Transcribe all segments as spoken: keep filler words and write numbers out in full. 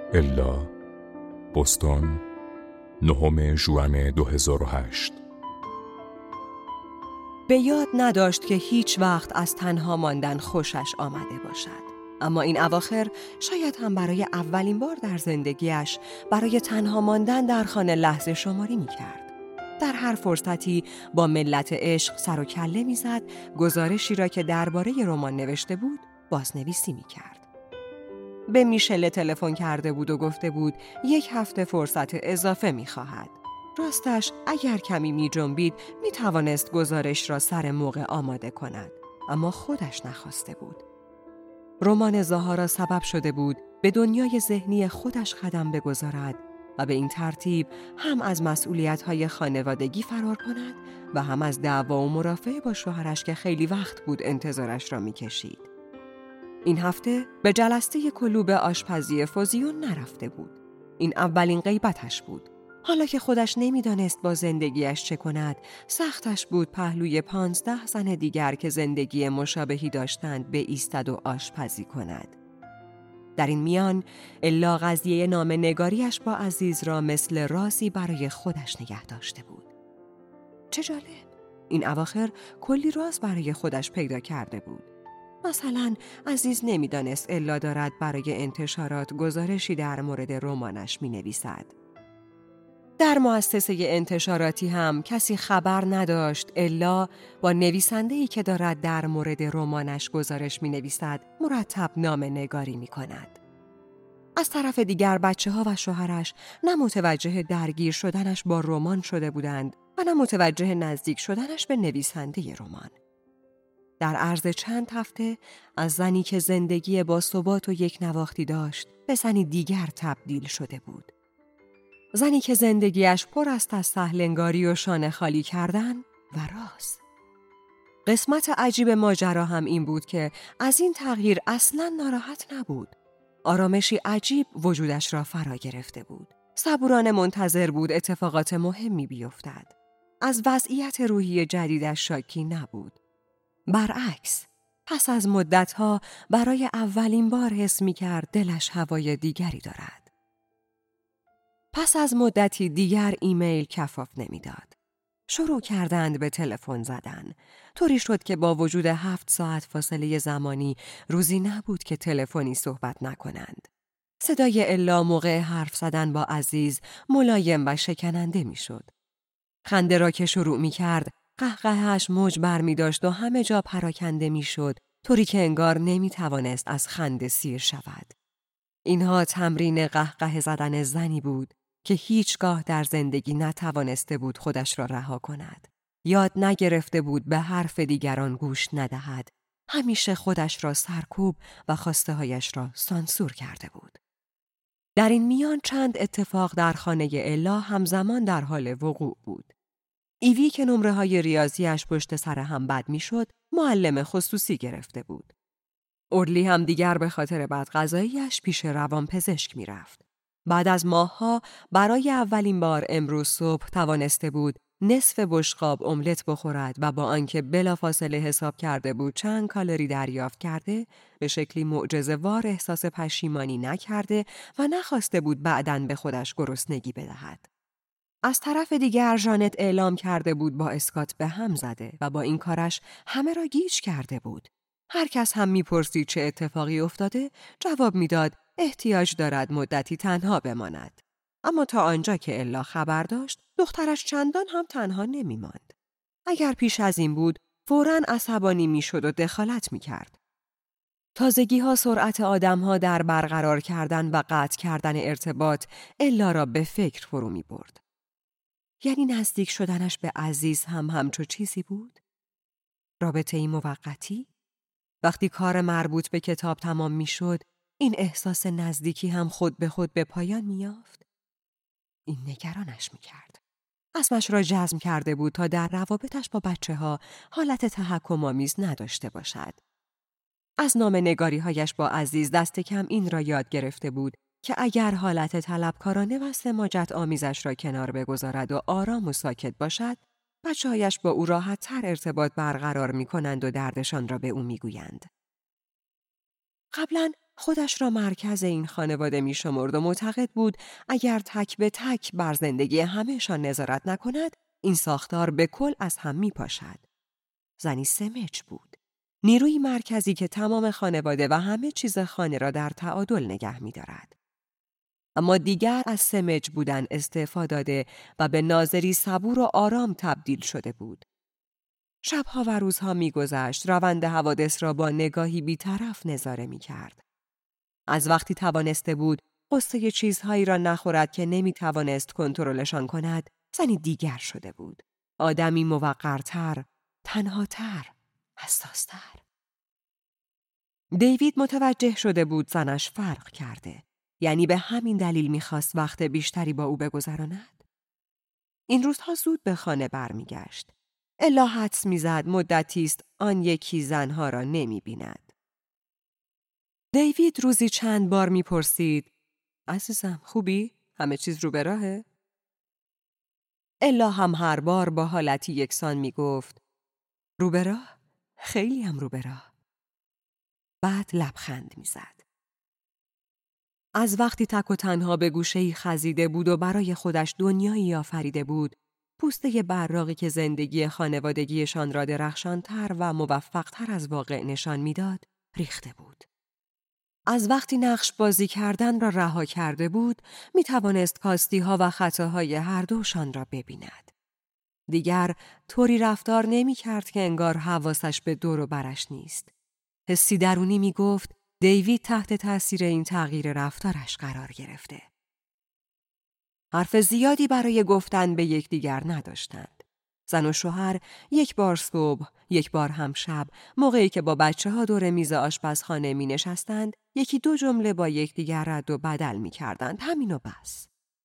الا، بوستون، نهم ژوئن دو هزار و هشت. به یاد نداشت که هیچ وقت از تنها ماندن خوشش آمده باشد. اما این اواخر شاید هم برای اولین بار در زندگیش برای تنها ماندن در خانه لحظه شماری می کرد. در هر فرصتی با ملت عشق سر و کله می زد، گزارشی را که درباره رمان نوشته بود بازنویسی می کرد. به میشل تلفن کرده بود و گفته بود یک هفته فرصت اضافه می خواهد. راستش اگر کمی می جنبید می توانست گزارش را سر موقع آماده کند، اما خودش نخواسته بود. رمان زهارا سبب شده بود به دنیای ذهنی خودش قدم بگذارد و به این ترتیب هم از مسئولیت‌های خانوادگی فرار کند و هم از دعوا و مرافعه با شوهرش که خیلی وقت بود انتظارش را می‌کشید. این هفته به جلسه کلوب آشپزی فوزیون نرفته بود. این اولین غیبتش بود. حالا که خودش نمیدانست با زندگیش چه کند، سختش بود پهلوی پانزده زن دیگر که زندگی مشابهی داشتند به ایستد و آشپزی کند. در این میان الا قضیه نامه‌نگاریش با عزیز را مثل رازی برای خودش نگه داشته بود. چه جالب! این اواخر کلی راز برای خودش پیدا کرده بود. مثلا عزیز نمیدانست الا دارد برای انتشارات گزارشی در مورد رمانش مینویسد. در مؤسسه انتشاراتی هم کسی خبر نداشت الا با نویسنده‌ای که دارد در مورد رمانش گزارش می‌نویسد مرتب نامه‌نگاری می‌کند. از طرف دیگر بچه‌ها و شوهرش نه متوجه درگیر شدنش با رمان شده بودند و نه متوجه نزدیک شدنش به نویسنده رمان. در عرض چند هفته از زنی که زندگی با ثبات و یک نواختی داشت به زنی دیگر تبدیل شده بود. زنی که زندگیش پر است از سهلنگاری و شانه خالی کردن و راز. قسمت عجیب ماجرا هم این بود که از این تغییر اصلاً ناراحت نبود. آرامشی عجیب وجودش را فرا گرفته بود. صبورانه منتظر بود اتفاقات مهمی بیفتد. از وضعیت روحی جدیدش شاکی نبود. برعکس، پس از مدتها برای اولین بار حس می کرد دلش هوای دیگری دارد. پس از مدتی دیگر ایمیل کفاف نمیداد. شروع کردند به تلفن زدن. طوری شد که با وجود هفت ساعت فاصله زمانی روزی نبود که تلفنی صحبت نکنند. صدای الا موقع حرف زدن با عزیز ملایم و شکننده میشد. خنده را که شروع می کرد قهقهش موج بر می داشت و همه جا پراکنده می شد، طوری که انگار نمی توانست از خنده سیر شود. اینها تمرین قهقه زدن زنی بود که هیچگاه در زندگی نتوانسته بود خودش را رها کند. یاد نگرفته بود به حرف دیگران گوش ندهد. همیشه خودش را سرکوب و خواسته هایش را سانسور کرده بود. در این میان چند اتفاق در خانه الا همزمان در حال وقوع بود. ایوی که نمره های ریاضیش پشت سر هم بد می شد، معلم خصوصی گرفته بود. اورلی هم دیگر به خاطر بدغذایی‌اش پیش روانپزشک می رفت. بعد از ماه‌ها برای اولین بار امروز صبح توانسته بود نصف بشقاب املت بخورد و با آنکه بلافاصله حساب کرده بود چند کالری دریافت کرده، به شکلی معجزه‌وار احساس پشیمانی نکرده و نخواسته بود بعداً به خودش گرسنگی بدهد. از طرف دیگر ژانت اعلام کرده بود با اسکات به هم زده و با این کارش همه را گیج کرده بود. هر کس هم میپرسید چه اتفاقی افتاده، جواب میداد احتیاج دارد مدتی تنها بماند. اما تا آنجا که الا خبر داشت، دخترش چندان هم تنها نمیماند. اگر پیش از این بود، فوراً عصبانی میشد و دخالت میکرد. تازگی ها سرعت آدم ها در برقرار کردن و قطع کردن ارتباط الا را به فکر فرو می برد. یعنی نزدیک شدنش به عزیز هم همچو چیزی بود؟ رابطه ای موقتی؟ وقتی کار مربوط به کتاب تمام می شد، این احساس نزدیکی هم خود به خود به پایان می یافت؟ این نگرانش می کرد. اسمش را جزم کرده بود تا در روابطش با بچه ها حالت تحکم آمیز نداشته باشد. از نامه‌نگاری هایش با عزیز دست کم این را یاد گرفته بود که اگر حالت طلبکارانه و سماجت آمیزش را کنار بگذارد و آرام و ساکت باشد، بچه‌هایش با او راحت تر ارتباط برقرار می کنند و دردشان را به او می گویند. قبلا خودش را مرکز این خانواده می شمرد و معتقد بود اگر تک به تک بر زندگی همه‌شان نظارت نکند، این ساختار به کل از هم می پاشد. زنی سمج بود. نیروی مرکزی که تمام خانواده و همه چیز خانه را در تعادل نگه می دارد. اما دیگر از سمج بودن استعفا داده و به ناظری صبور و آرام تبدیل شده بود. شبها و روزها می گذشت، روند حوادث را با نگاهی بی‌طرف نظاره می کرد. از وقتی توانسته بود قصه چیزهایی را نخورد که نمی توانست کنترلشان کند، زنی دیگر شده بود. آدمی موقرتر، تنهاتر، حساستر. دیوید متوجه شده بود زنش فرق کرده. یعنی به همین دلیل می‌خواست وقت بیشتری با او بگذراند. این روزها زود به خانه برمیگشت. الا حدس می‌زد مدتی است آن یکی زنها را نمی‌بیند. دیوید روزی چند بار می‌پرسید: عزیزم خوبی؟ همه چیز رو به راهه؟ الا هم هر بار با حالتی یکسان می‌گفت: رو به راه؟ خیلی هم رو به راه. بعد لبخند می‌زد. از وقتی تک و تنها به گوشه‌ای خزیده بود و برای خودش دنیایی آفریده بود، پوسته براقی که زندگی خانوادگیشان را درخشانتر و موفقتر از واقع نشان میداد، ریخته بود. از وقتی نقش بازی کردن را رها کرده بود، می توانست کاستی‌ها و خطاهای هر دوشان را ببیند. دیگر طوری رفتار نمی کرد که انگار حواسش به دور و برش نیست. حسی درونی می گفت دیوید تحت تأثیر این تغییر رفتارش قرار گرفته. حرف زیادی برای گفتن به یکدیگر نداشتند. زن و شوهر یک بار صبح، یک بار هم شب، موقعی که با بچه ها دور میز آشپزخانه می نشستند، یکی دو جمله با یکدیگر رد و بدل می کردند، همین و بس.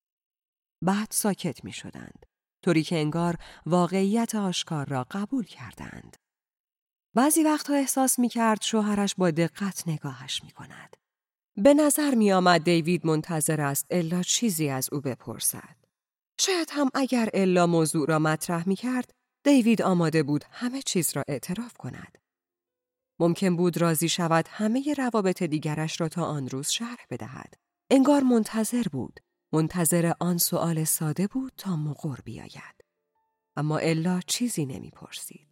بعد ساکت می شدند، طوری که انگار واقعیت آشکار را قبول کردند. بعضی وقتها احساس می کرد شوهرش با دقت نگاهش می کند. به نظر می آمد دیوید منتظر است الا چیزی از او بپرسد. شاید هم اگر الا موضوع را مطرح می کرد، دیوید آماده بود همه چیز را اعتراف کند. ممکن بود راضی شود همه روابط دیگرش را تا آن روز شرح بدهد. انگار منتظر بود. منتظر آن سؤال ساده بود تا مقر بیاید. اما الا چیزی نمی پرسید.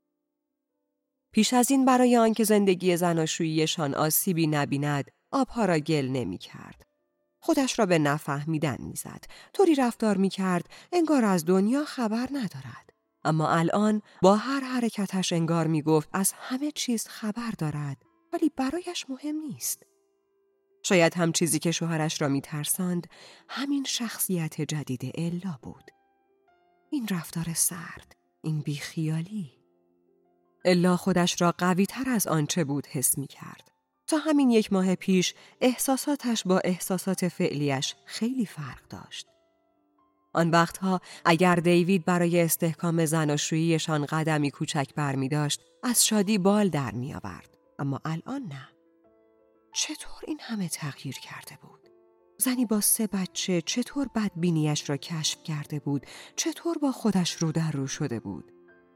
پیش از این برای آنکه زندگی زناشوییشان آسیبی نبیند، آبها را گل نمی کرد. خودش را به نفهمیدن می زد. طوری رفتار می کرد انگار از دنیا خبر ندارد. اما الان با هر حرکتش انگار می گفت از همه چیز خبر دارد، ولی برایش مهم نیست. شاید هم چیزی که شوهرش را می ترساند همین شخصیت جدید الا بود. این رفتار سرد، این بیخیالی. الا خودش را قوی تر از آنچه بود حس می کرد. تا همین یک ماه پیش احساساتش با احساسات فعلیش خیلی فرق داشت. آن وقتها اگر دیوید برای استحکام زناشوییشان قدمی کوچک برمی داشت، از شادی بال در می آورد. اما الان نه. چطور این همه تغییر کرده بود؟ زنی با سه بچه چطور بدبینیش را کشف کرده بود؟ چطور با خودش رو در رو شده بود؟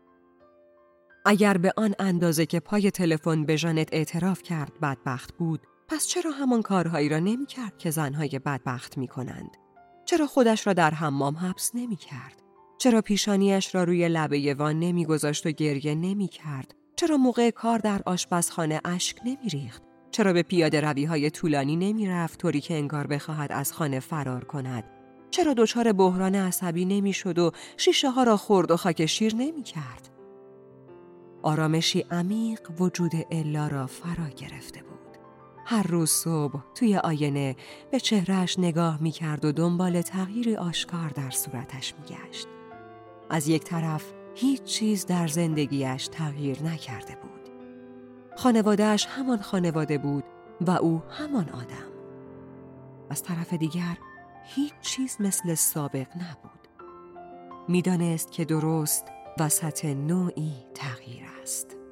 اگر به آن اندازه که پای تلفن به ژانت اعتراف کرد بدبخت بود، پس چرا همان کارهایی را نمی کرد که زنهای بدبخت می کنند؟ چرا خودش را در حمام حبس نمی کرد؟ چرا پیشانیش را روی لبه وان نمی گذاشت و گریه نمی کرد؟ چرا موقع کار در آشپزخانه اشک نمی ریخت؟ چرا به پیاده روی های طولانی نمی رفت طوری که انگار بخواهد از خانه فرار کند؟ چرا دچار بحران عصبی نمی شد و شیشه ها را خورد و خاک شیر نمی کرد؟ آرامشی عمیق وجود الا را فرا گرفته بود. هر روز صبح توی آینه به چهرهش نگاه می کرد و دنبال تغییری آشکار در صورتش می گشت. از یک طرف هیچ چیز در زندگیش تغییر نکرده بود. خانواده‌اش همان خانواده بود و او همان آدم. از طرف دیگر هیچ چیز مثل سابق نبود. می دانست که درست وسط نوعی تغییر است.